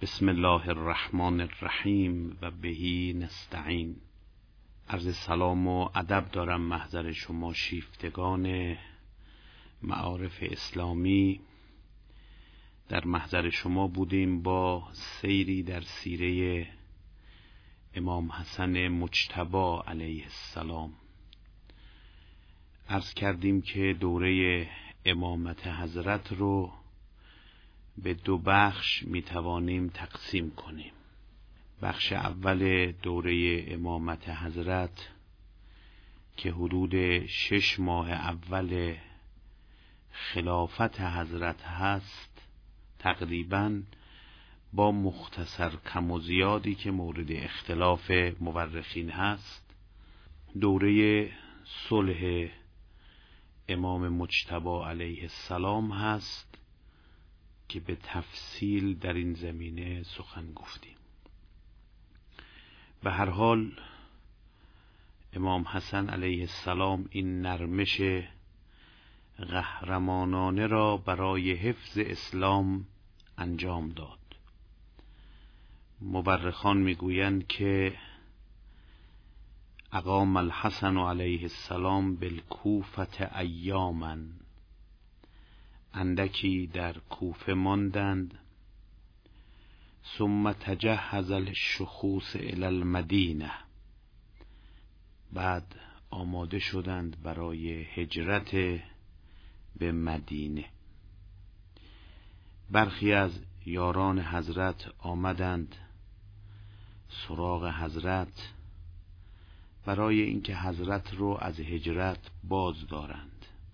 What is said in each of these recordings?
بسم الله الرحمن الرحیم و بهی نستعین. عرض سلام و ادب دارم محضر شما شیفتگان معارف اسلامی. در محضر شما بودیم با سیری در سیره امام حسن مجتبی علیه السلام. عرض کردیم که دوره امامت حضرت رو به دو بخش میتوانیم تقسیم کنیم. بخش اول دوره امامت حضرت که حدود 6 ماه اول خلافت حضرت هست، تقریباً با مختصر کم و زیادی که مورد اختلاف مورخین هست، دوره صلح امام مجتبی علیه السلام هست که به تفصیل در این زمینه سخن گفتیم. به هر حال امام حسن علیه السلام این نرمش قهرمانانه را برای حفظ اسلام انجام داد. مورخان میگویند که اقام الحسن علیه السلام بالکوفة ایاما، اندکی در کوفه ماندند. ثم تجهز الشخوص الی المدینه، بعد آماده شدند برای هجرت به مدینه. برخی از یاران حضرت آمدند سراغ حضرت برای اینکه حضرت رو از هجرت باز دارند.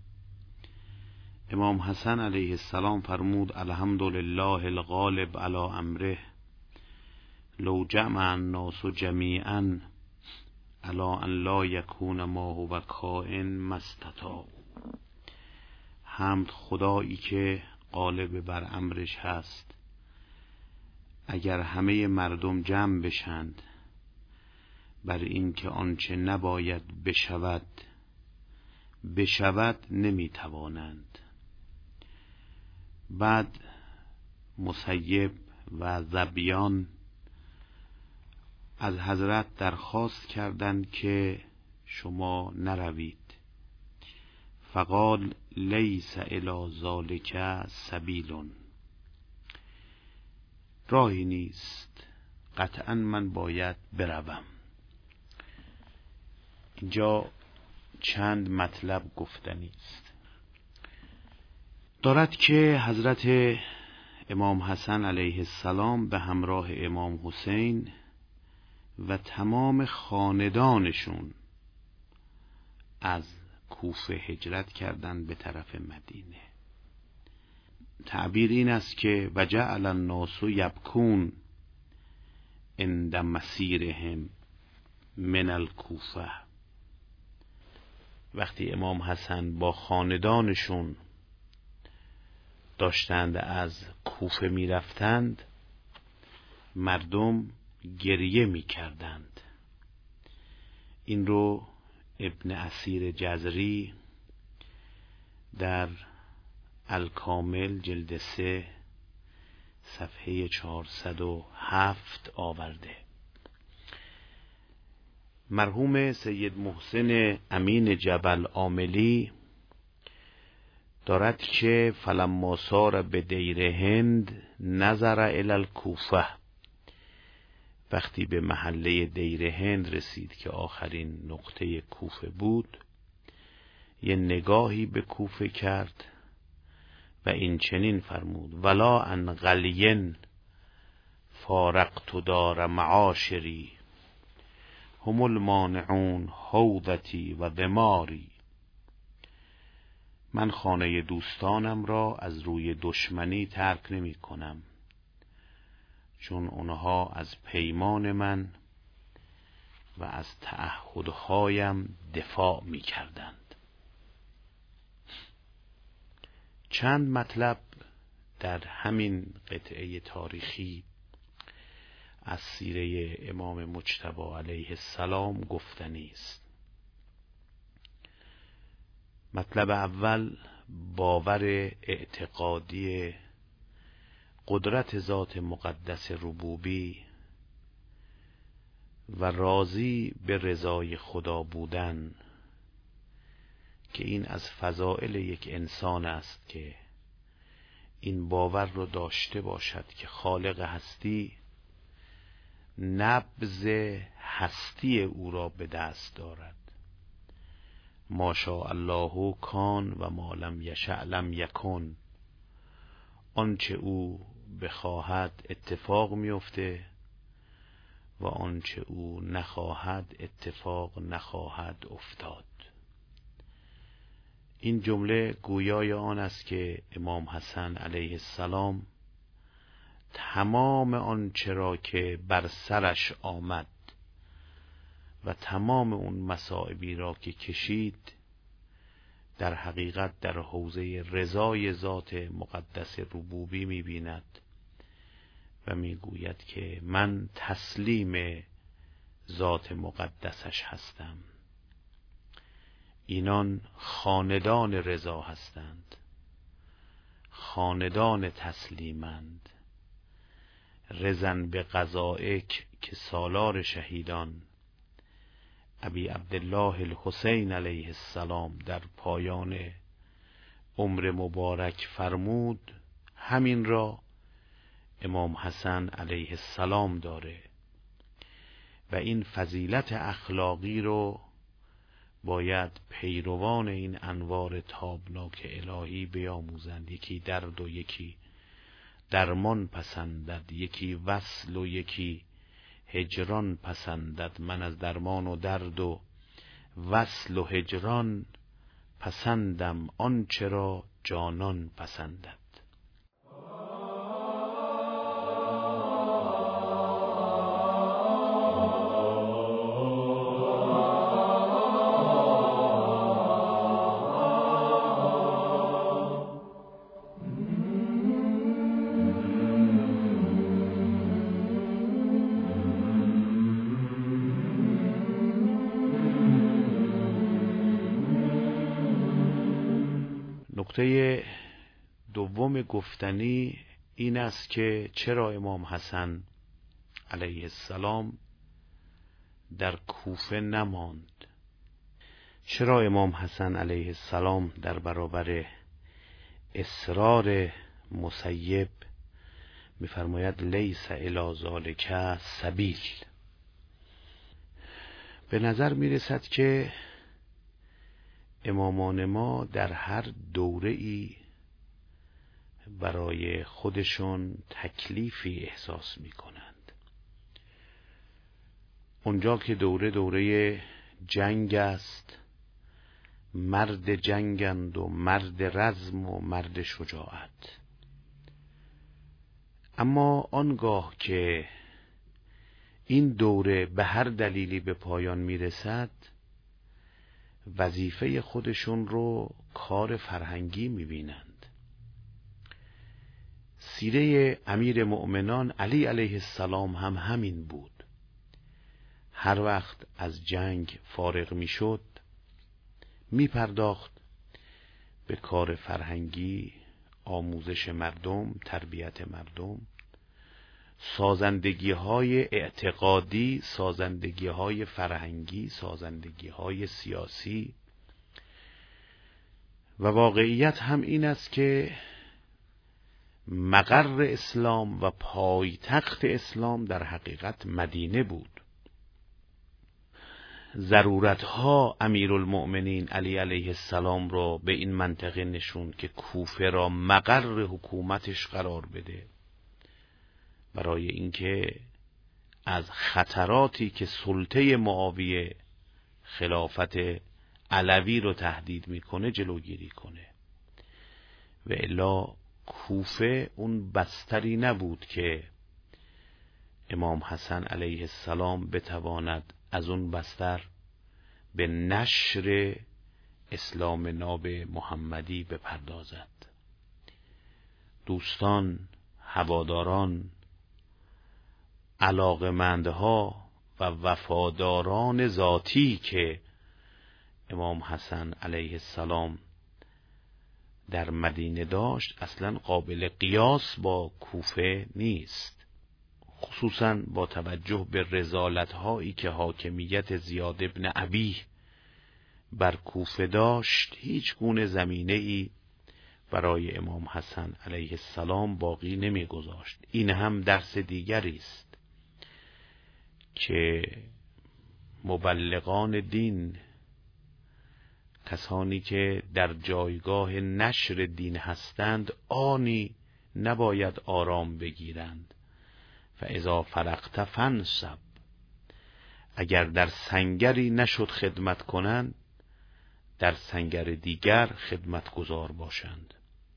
امام حسن علیه السلام فرمود الحمدلله الغالب علی امره، لو جمع الناس جمیعا علی ان لا یکون ما هو کائن ما استطاعوا. حمد خدایی که غالب بر امرش هست، اگر همه مردم جمع بشند بر این که آنچه نباید بشود نمیتوانند. بعد مسیب و ذبیان از حضرت درخواست کردند که شما نروید. فقال لیس الی ذلک سبیل، راهی نیست، قطعا من باید بروم. اینجا چند مطلب گفتنی است. دارد که حضرت امام حسن علیه السلام به همراه امام حسین و تمام خاندانشون از کوفه هجرت کردند به طرف مدینه. تعبیر این است که وجعل الناس یبکون عند مسیرهم من الکوفه. وقتی امام حسن با خاندانشون داشتند از کوفه می رفتند، مردم گریه می کردند. این رو ابن اسیر جزری در الکامل جلد 3 صفحه 407 آورده. مرحوم سید محسن امین جبل عاملی دارد که فلما سار به دیر هند نظر الی الکوفه، وقتی به محله دیر هند رسید که آخرین نقطه کوفه بود، یه نگاهی به کوفه کرد و این چنین فرمود ولا ان غلین فارقت دار معاشری هم المانعون حوضتی و دماری. من خانه دوستانم را از روی دشمنی ترک نمی کنم، چون اونها از پیمان من و از تعهدهایم دفاع می کردند. چند مطلب در همین قطعه تاریخی از سیره امام مجتبی علیه السلام گفتنی است. مطلب اول باور اعتقادی قدرت ذات مقدس ربوبی و راضی به رضای خدا بودن، که این از فضائل یک انسان است که این باور رو داشته باشد که خالق هستی نبض هستی او را به دست دارد. ما شاء الله کان و ما لم یشأ لم یکن. آنچه او بخواهد اتفاق میفته و آنچه او نخواهد اتفاق نخواهد افتاد. این جمله گویای آن است که امام حسن علیه السلام تمام آنچه را که بر سرش آمد و تمام اون مصائبی را که کشید در حقیقت در حوزه رضای ذات مقدس ربوبی می‌بیند و میگوید که من تسلیم ذات مقدسش هستم. اینان خاندان رضا هستند، خاندان تسلیمند. رزن به قضائک، که سالار شهیدان ابی عبدالله الحسین علیه السلام در پایان عمر مبارک فرمود، همین را امام حسن علیه السلام داره و این فضیلت اخلاقی رو باید پیروان این انوار تابناک الهی بیاموزند. یکی درد و یکی درمان پسندد، یکی وصل و یکی هجران پسندد. من از درمان و درد و وصل و هجران پسندم، آنچه را جانان پسندد. نکته دوم گفتنی این است که چرا امام حسن علیه السلام در کوفه نماند؟ چرا امام حسن علیه السلام در برابر اصرار مسیب می‌فرماید لیس الی ذلک سبیل؟ به نظر میرسد که امامان ما در هر دوره‌ای برای خودشون تکلیفی احساس می‌کنند. اونجا که دوره جنگ است، مرد جنگند و مرد رزم و مرد شجاعت. اما آنگاه که این دوره به هر دلیلی به پایان میرسد، وظیفه خودشون رو کار فرهنگی میبینند. سیره امیر مؤمنان علی علیه السلام هم همین بود. هر وقت از جنگ فارغ میشد میپرداخت به کار فرهنگی، آموزش مردم، تربیت مردم، سازندگی‌های اعتقادی، سازندگی‌های فرهنگی، سازندگی‌های سیاسی. و واقعیت هم این است که مقر اسلام و پایتخت اسلام در حقیقت مدینه بود. ضرورتها امیرالمؤمنین علی علیه السلام را به این منطقه نشوند که کوفه را مقر حکومتش قرار بده، برای اینکه از خطراتی که سلطه معاویه خلافت علوی رو تهدید میکنه جلوگیری کنه. و الا کوفه اون بستری نبود که امام حسن علیه السلام بتواند از اون بستر به نشر اسلام ناب محمدی بپردازد. دوستان، هواداران، علاقمندها و وفاداران ذاتی که امام حسن علیه السلام در مدینه داشت اصلا قابل قیاس با کوفه نیست، خصوصا با توجه به رذالت‌هایی که حاکمیت زیاد بن ابیه بر کوفه داشت. هیچ گونه زمینه‌ای برای امام حسن علیه السلام باقی نمی‌گذاشت. این هم درس دیگری است که مبلغان دین، کسانی که در جایگاه نشر دین هستند، آنی نباید آرام بگیرند. فاذا فرغت فانصب، اگر در سنگری نشد خدمت کنند، در سنگر دیگر خدمتگزار باشند.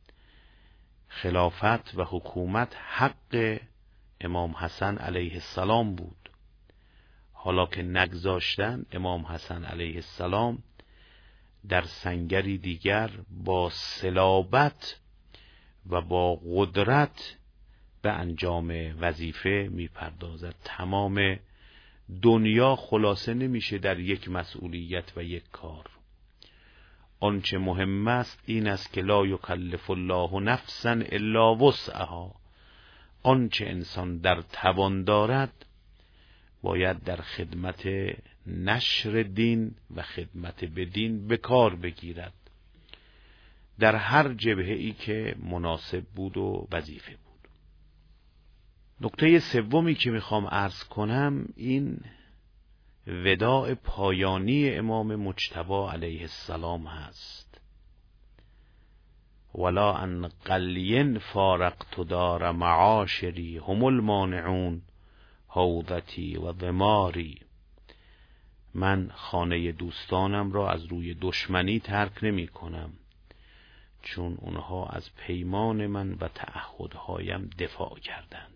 خلافت و حکومت حق امام حسن علیه السلام بود. حالا که نگذاشتن، امام حسن علیه السلام در سنگری دیگر با صلابت و با قدرت به انجام وظیفه میپردازد. تمام دنیا خلاصه نمیشه در یک مسئولیت و یک کار. آنچه مهم است این است که لا یکلف الله نفسا الا وسعها. آنچه انسان در توان دارد باید در خدمت نشر دین و خدمت به دین به کار بگیرد، در هر جبهه‌ای که مناسب بود و وظیفه بود. نکته سومی که میخوام عرض کنم این وداع پایانی امام مجتبی علیه السلام هست. ولا ان قلی فارقت دار معاشری هم المانعون حوضتی و ضماری. من خانه دوستانم را از روی دشمنی ترک نمی کنم، چون اونها از پیمان من و تعهدهایم دفاع کردند.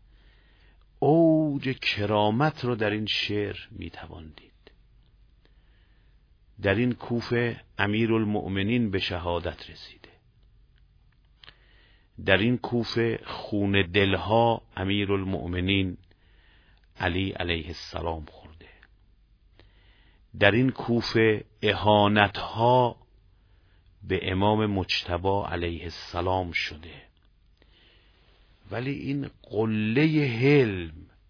اوج کرامت رو در این شعر می توان دید. در این کوفه امیرالمؤمنین به شهادت رسیده. در این کوفه خون دلها امیرالمؤمنین علی علیه السلام خورده. در این کوفه اهانتها به امام مجتبی علیه السلام شده. ولی این قله حلم،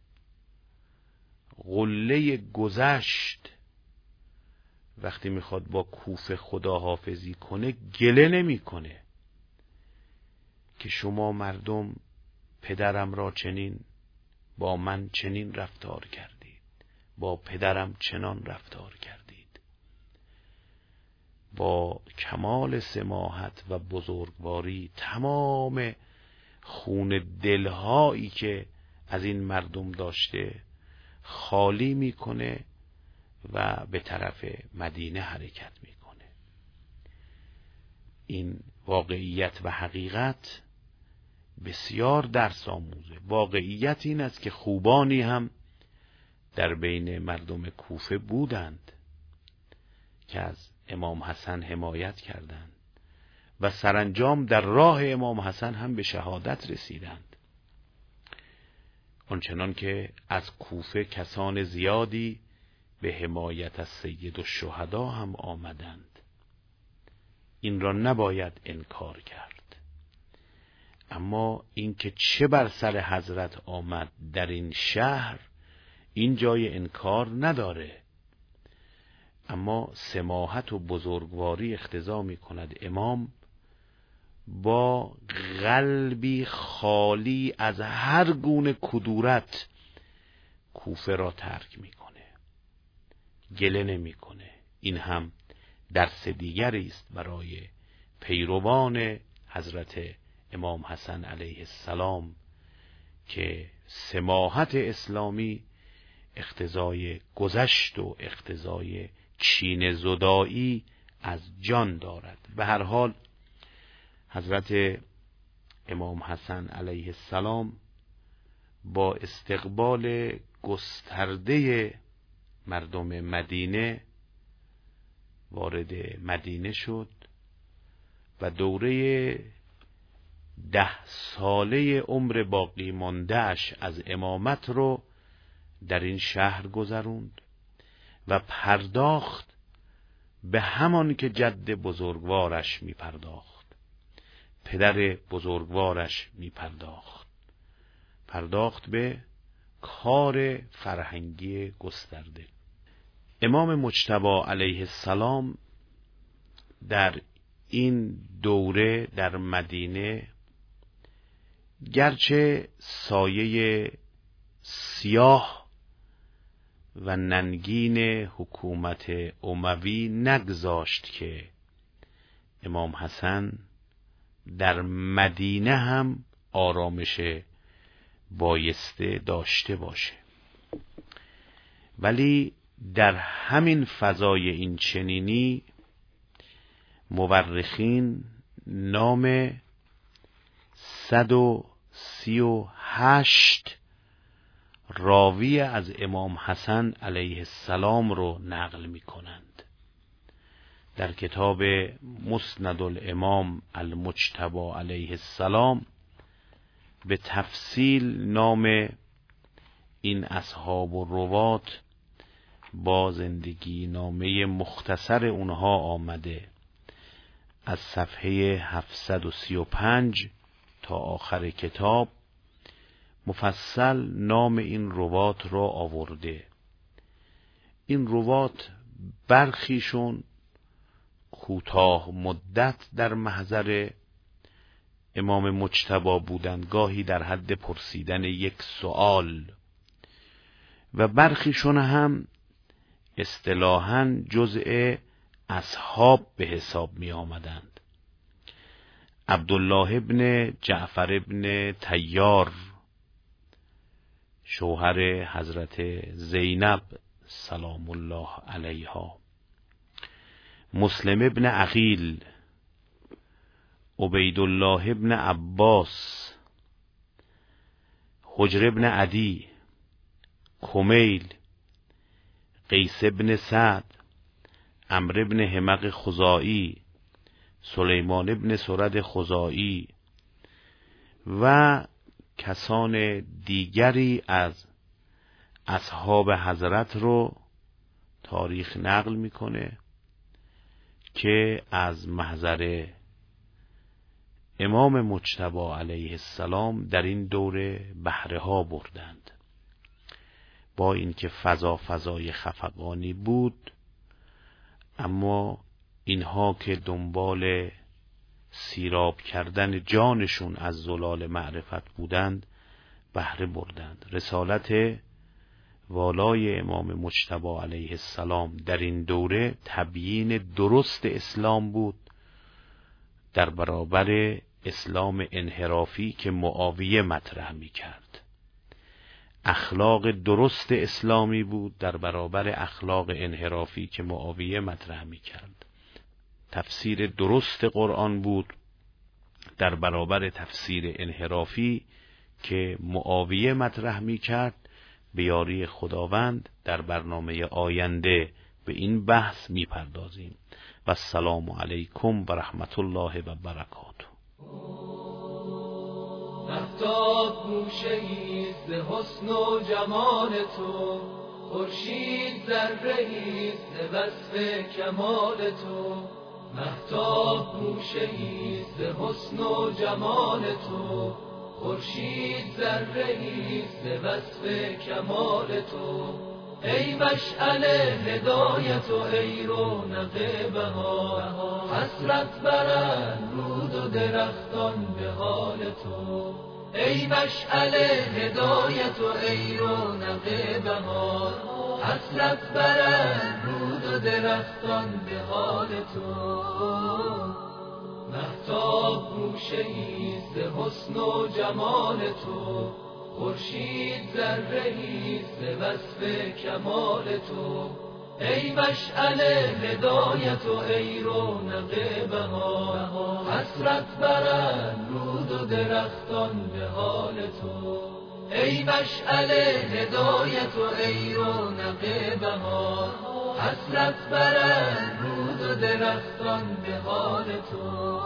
قله گذشت، وقتی میخواد با کوفه خداحافظی کنه گله نمی کنه که شما مردم پدرم را چنین با من چنین رفتار کردید، با پدرم چنان رفتار کردید. با کمال سماحت و بزرگواری تمام خون دلهایی که از این مردم داشته خالی میکنه و به طرف مدینه حرکت میکنه. این واقعیت و حقیقت بسیار درس آموزه. واقعیت این است که خوبانی هم در بین مردم کوفه بودند که از امام حسن حمایت کردند و سرانجام در راه امام حسن هم به شهادت رسیدند. آنچنان که از کوفه کسان زیادی به حمایت از سید الشهدا هم آمدند. این را نباید انکار کرد. اما اینکه چه بر سر حضرت آمد در این شهر، این جای انکار نداره. اما سماحت و بزرگواری اقتضا می کند امام با قلبی خالی از هر گونه کدورت کوفه را ترک میکنه، گله نمیکنه. این هم درس دیگری است برای پیروان حضرت امام حسن علیه السلام که سماحت اسلامی اقتضای گذشت و اقتضای کینه زدایی از جان دارد. به هر حال حضرت امام حسن علیه السلام با استقبال گسترده مردم مدینه وارد مدینه شد و دوره 10 ساله عمر باقی مانده‌اش از امامت رو در این شهر گذروند و پرداخت به همان که جد بزرگوارش می پرداخت. پدر بزرگوارش می پرداخت به کار فرهنگی گسترده. امام مجتبی علیه السلام در این دوره در مدینه گرچه سایه سیاه و ننگین حکومت اموی نگذاشت که امام حسن در مدینه هم آرامش بایسته داشته باشه، ولی در همین فضای این چنینی مورخین نام 138 راوی از امام حسن علیه السلام رو نقل می کنند. در کتاب مسند الامام المجتبی علیه السلام به تفصیل نام این اصحاب و روات با زندگی نامه مختصر اونها آمده. از صفحه 735 تا آخر کتاب مفصل نام این روات را آورده. این روات برخیشون کوتاه مدت در محضر امام مجتبی بودند، گاهی در حد پرسیدن یک سوال، و برخیشون هم اصطلاحاً جزء اصحاب به حساب می آمدند. عبدالله ابن جعفر ابن طیار شوهر حضرت زینب سلام الله علیها، مسلم ابن عقیل، عبیدالله ابن عباس، حجر ابن عدی، کمیل، قیس ابن سعد، عمرو ابن حمق خزاعی، سلیمان ابن سرد خزاعی و کسان دیگری از اصحاب حضرت رو تاریخ نقل میکنه که از محضر امام مجتبی علیه السلام در این دوره بهره ها بردند. با اینکه فضای خفقانی بود، اما اینها که دنبال سیراب کردن جانشون از زلال معرفت بودند بهره بردند. رسالت والای امام مجتبی علیه السلام در این دوره تبیین درست اسلام بود در برابر اسلام انحرافی که معاویه مطرح می کرد. اخلاق درست اسلامی بود در برابر اخلاق انحرافی که معاویه مطرح می کرد. تفسیر درست قرآن بود در برابر تفسیر انحرافی که معاویه مطرح می کرد. به یاری خداوند در برنامه آینده به این بحث می پردازیم. و السلام علیکم و رحمت الله و برکاته. مهتاب گوشه‌ایست ز حسن و جمال تو، خورشید ذره‌ایست ز وصف کمال تو. مهتاب گوشه‌ایست ز حسن و جمال تو، خورشید ذره‌ایست ز وصف کمال تو. ای مشعل هدایت و ای رونق بهار، حسرت برند رود و درختان به حال تو. ای مشعل هدایت و ای رونق بهار، حسرت برند رود و درختان به حال تو. مهتاب گوشه‌ایست ز حسن و جمال تو، خورشید ذره‌ایست ز وصف کمال تو. ای مشعل هدایت و ای رونق بهار، حسرت برند رود و درختان به حال تو. ای مشعل هدایت و ای رونق بهار، حسرت برند رود و درختان به حال تو.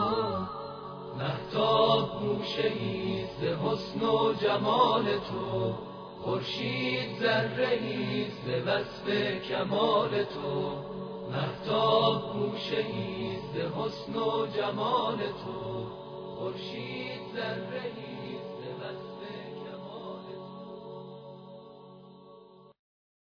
مهتاب گوشه‌ایست ز حسن و جمال تو، خورشید ذره‌ایست ز وصف کمال تو. مهتاب گوشه‌ایست ز حسن و جمال تو، خورشید ذره‌ای